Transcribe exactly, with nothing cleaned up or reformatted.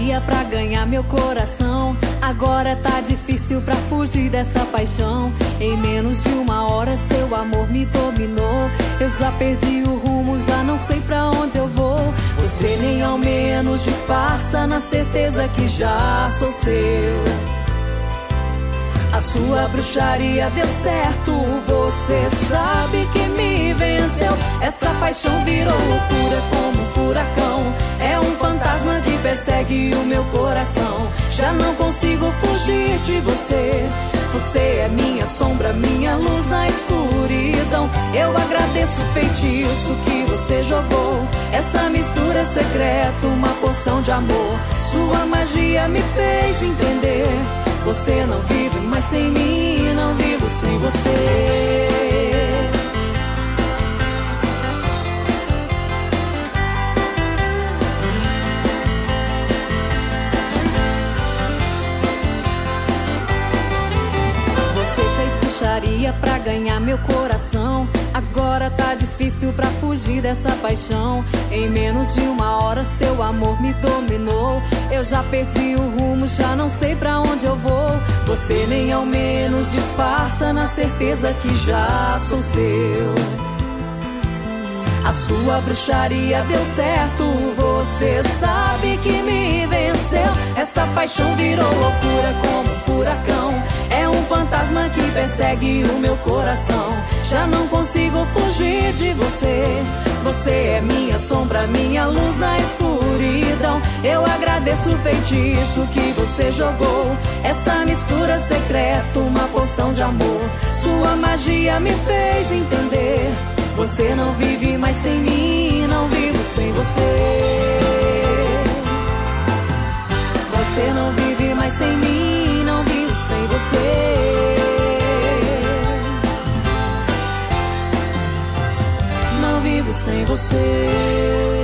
bruxaria pra ganhar meu coração. Agora tá difícil pra fugir dessa paixão. Em menos de uma hora seu amor me dominou. Eu já perdi o rumo, já não sei pra onde eu vou. Você nem ao menos disfarça na certeza que já sou seu. A sua bruxaria deu certo, você sabe que me venceu. Essa paixão virou loucura como um furacão. É um fantasma que persegue o meu coração. Já não consigo fugir de você. Você é minha sombra, minha luz na escuridão. Eu agradeço o feitiço que você jogou. Essa mistura é secreta, uma poção de amor. Sua magia me fez entender. Você não vive mais sem mim, não vivo sem você. Pra ganhar meu coração. Agora tá difícil pra fugir dessa paixão. Em menos de uma hora seu amor me dominou. Eu já perdi o rumo, já não sei pra onde eu vou. Você nem ao menos disfarça na certeza que já sou seu. A sua bruxaria deu certo, você sabe que me venceu. Essa paixão virou loucura como um furacão. É um fantasma que persegue o meu coração. Já não consigo fugir de você. Você é minha sombra, minha luz na escuridão. Eu agradeço o feitiço que você jogou. Essa mistura secreta, uma poção de amor. Sua magia me fez entender. Você não vive mais sem mim, não vivo sem você. Você não vive mais sem mim, não vivo sem você. Não vivo sem você.